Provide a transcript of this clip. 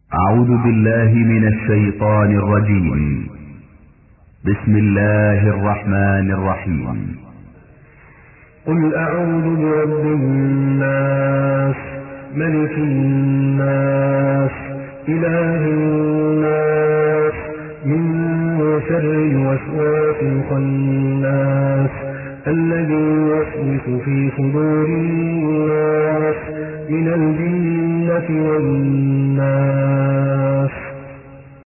أعوذ بالله من الشيطان الرجيم. بسم الله الرحمن الرحيم. قل أعوذ برب الناس ملك الناس إله الناس من شر الوسواس الخناس الذي يوسوس في صدور الناس من الجنة والناس.